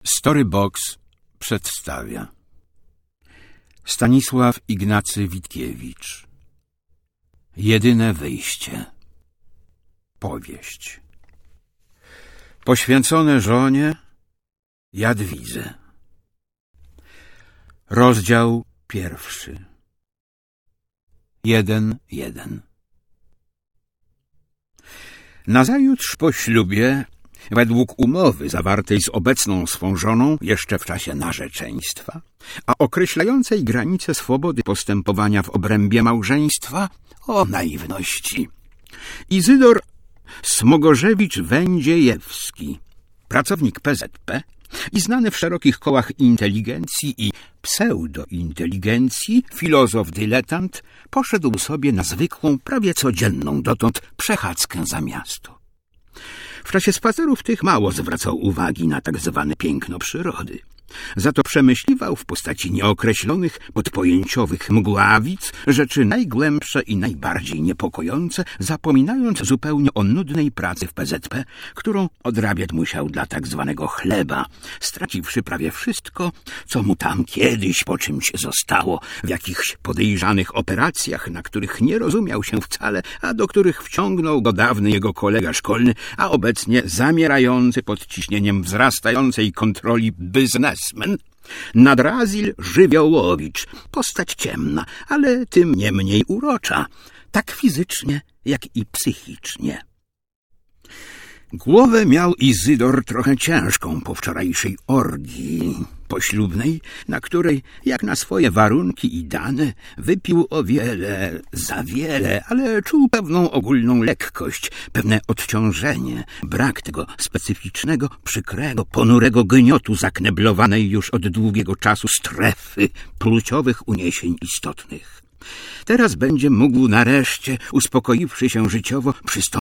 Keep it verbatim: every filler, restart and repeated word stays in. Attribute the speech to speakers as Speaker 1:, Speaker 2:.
Speaker 1: Storybox przedstawia Stanisław Ignacy Witkiewicz. Jedyne wyjście. Powieść. Poświęcone żonie Jadwidze. Rozdział pierwszy. Jeden, jeden. Nazajutrz po ślubie, według umowy zawartej z obecną swą żoną jeszcze w czasie narzeczeństwa, a określającej granice swobody postępowania w obrębie małżeństwa, o naiwności, Izydor Smogorzewicz-Wędziejewski, pracownik P Z P i znany w szerokich kołach inteligencji i pseudointeligencji, filozof dyletant, poszedł sobie na zwykłą, prawie codzienną dotąd przechadzkę za miasto. W czasie spacerów tych mało zwracał uwagi na tak zwane piękno przyrody. Za to przemyśliwał w postaci nieokreślonych, podpojęciowych mgławic rzeczy najgłębsze i najbardziej niepokojące, zapominając zupełnie o nudnej pracy w P Z P, którą odrabiać musiał dla tak zwanego chleba, straciwszy prawie wszystko, co mu tam kiedyś po czymś zostało, w jakichś podejrzanych operacjach, na których nie rozumiał się wcale, a do których wciągnął go dawny jego kolega szkolny, a obecnie zamierający pod ciśnieniem wzrastającej kontroli biznes. Nadrazil Żywiołowicz, postać ciemna, ale tym niemniej urocza, tak fizycznie, jak i psychicznie. Głowę miał Izydor trochę ciężką po wczorajszej orgii poślubnej, na której, jak na swoje warunki i dane, wypił o wiele, za wiele, ale czuł pewną ogólną lekkość, pewne odciążenie, brak tego specyficznego, przykrego, ponurego gniotu zakneblowanej już od długiego czasu strefy pluciowych uniesień istotnych. Teraz będzie mógł nareszcie, uspokoiwszy się życiowo, przystąpić